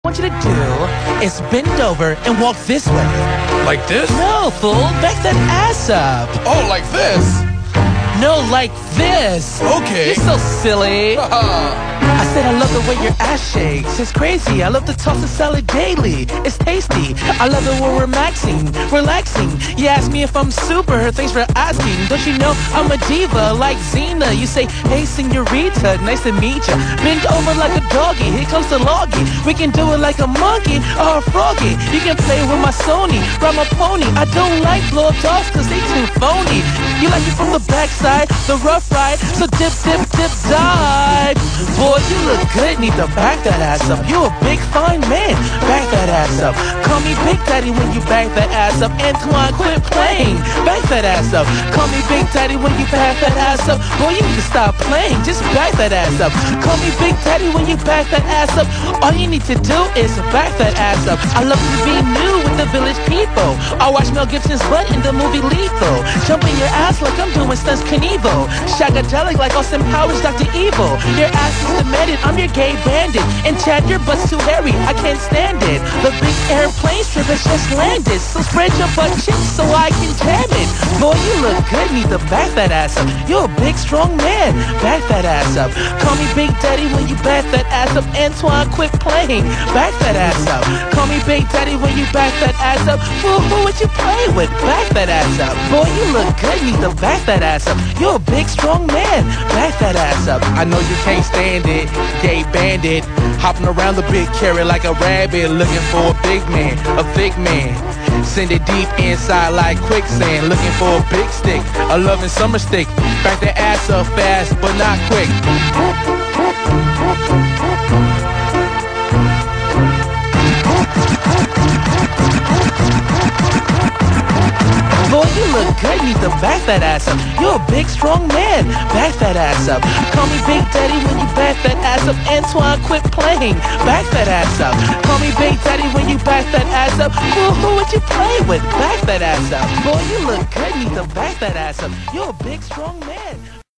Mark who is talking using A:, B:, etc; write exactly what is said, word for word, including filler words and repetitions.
A: What I want you to do is bend over and walk this way.
B: Like this?
A: No, fool. Back that ass up.
B: Oh, like this?
A: No, like this.
B: Okay.
A: You're so silly. I said I love the way your ass shakes. It's crazy. I love to toss the salad daily. It's tasty. I love it when we're maxing, relaxing. You ask me if I'm super. Thanks for asking. Don't you know I'm a diva like Xena? You say, hey, senorita, nice to meet ya. Bend over like a doggy. Here comes the loggy. We can do it like a monkey or a froggy. You can play with my Sony, ride my pony. I don't like blow up dogs cause they too phony. You like it from the backside, the rough ride. So dip, dip, dip, dive. Boy, you look good, need to back that ass up. You a big fine man, back that ass up. Call me Big Daddy when you back that ass up. Antoine, quit playing, back that ass up. Call me Big Daddy when you back that ass up. Boy, you need to stop playing, just back that ass up. Call me Big Daddy when you back that ass up. All you need to do is back that ass up. I love to be new with the village people. I watch Mel Gibson's butt in the movie Lethal. Jumping your ass like I'm doing stunts Knievel. Shagadelic like Austin Powers, Doctor Evil. Your ass is demanded, I'm your gay bandit. And Chad, your butt's too hairy, I can't stand it. The big airplane strip has just landed. So spread your butt cheeks so I can jam it. Boy, you look good, need to back that ass up. You're a big strong man, back that ass up. Call me Big Daddy when you back that ass up. Antoine, quit playing, back that ass up. Call me Big Daddy when you back that ass up. Fool, who would you play with? Back that ass up. Boy, you look good, need to back that ass up. You're a big strong man, back that ass up.
B: I know you can't stand it, gay bandit. Hopping around the big carrot like a rabbit. Looking for a big man, a thick man. Send it deep inside like quicksand. Looking for a big stick, a loving summer stick. Back the ass up fast, but not quick.
A: Boy, you look good, need to back that ass up. You're a big, strong man, back that ass up. Call me Big Daddy when you back that ass up. Antoine, quit playing, back that ass up. Call me Big Daddy when you back that ass up. Fool, who would you play with? Back that ass up. Boy, you look good, need to back that ass up. You're a big, strong man.